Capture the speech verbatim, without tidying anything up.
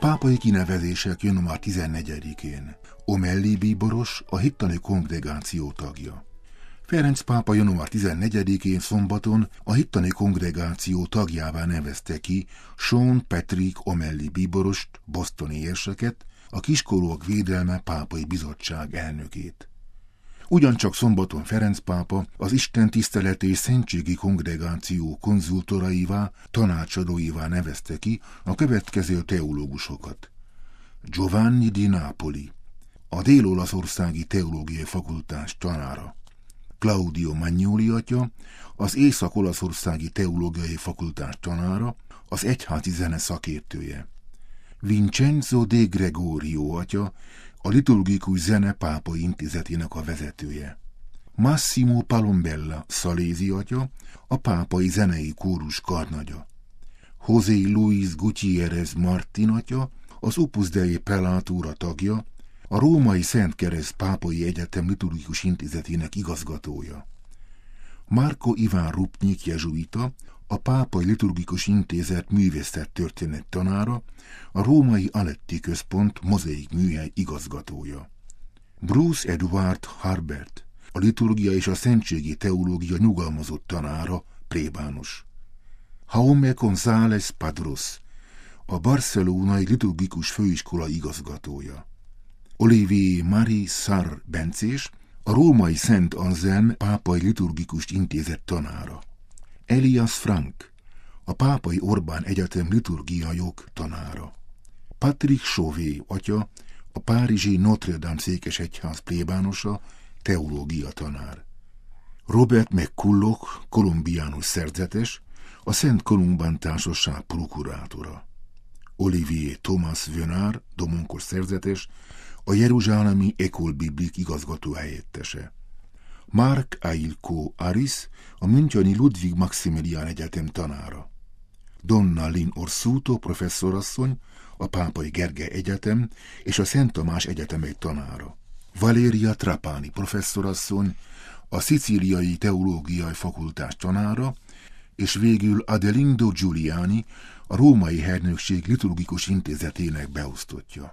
Pápai kinevezések január tizennegyedikén. Omelli bíboros, a hittani kongregáció tagja. Ferenc pápa január tizennegyedikén szombaton a hittani kongregáció tagjává nevezte ki Sean Patrick Omelli bíborost, bostoni érseket, a kiskorúak védelme pápai bizottság elnökét. Ugyancsak szombaton Ferenc pápa az istentiszteleti és szentségi kongregáció konzultoraivá, tanácsadóivá nevezte ki a következő teológusokat. Giovanni di Napoli, a dél-olaszországi teológiai fakultás tanára. Claudio Magnoli atya, az észak-olaszországi teológiai fakultás tanára, az egyházi zene szakértője. Vincenzo de Gregorio atya, a liturgikus zene pápai intézetének a vezetője. Massimo Palombella szalézi atya, a pápai zenei kórus karnagya. José Luis Gutiérrez Martin atya, az Opus Dei prelátúra tagja, a Római Szent Kereszt Pápai Egyetem liturgikus intézetének igazgatója. Marco Iván Rupnik jezsuita, a Pápai Liturgikus Intézet művészettörténet tanára, a Római Aletti Központ mozaik műhely igazgatója. Bruce Edward Harbert, a liturgia és a szentségi teológia nyugalmazott tanára, plébános. Jaume González Padros, a barcelonai liturgikus főiskola igazgatója. Olivier Marie Sarr bencés, a Római Szent Anselm Pápai Liturgikus Intézet tanára. Elias Frank, a Pápai Orbán Egyetem liturgia jog tanára. Patrick Chauvet atya, a párizsi Notre Dame székesegyház plébánosa, teológia tanár. Robert McCulloch, kolumbiánus szerzetes, a Szent Kolumbán Társaság prokurátora. Olivier Thomas Venard, domonkos szerzetes, a jeruzsálemi École Biblique igazgató helyettese. Marc Ailco Aris, a müncheni Ludwig Maximilian Egyetem tanára. Donna Lynn Orsuto professzorasszony, a Pápai Gergely Egyetem és a Szent Tamás Egyetemek tanára. Valeria Trapani professzorasszony, a Szicíliai Teológiai Fakultás tanára, és végül Adelindo Giuliani, a Római Hernökség liturgikus intézetének beosztottja.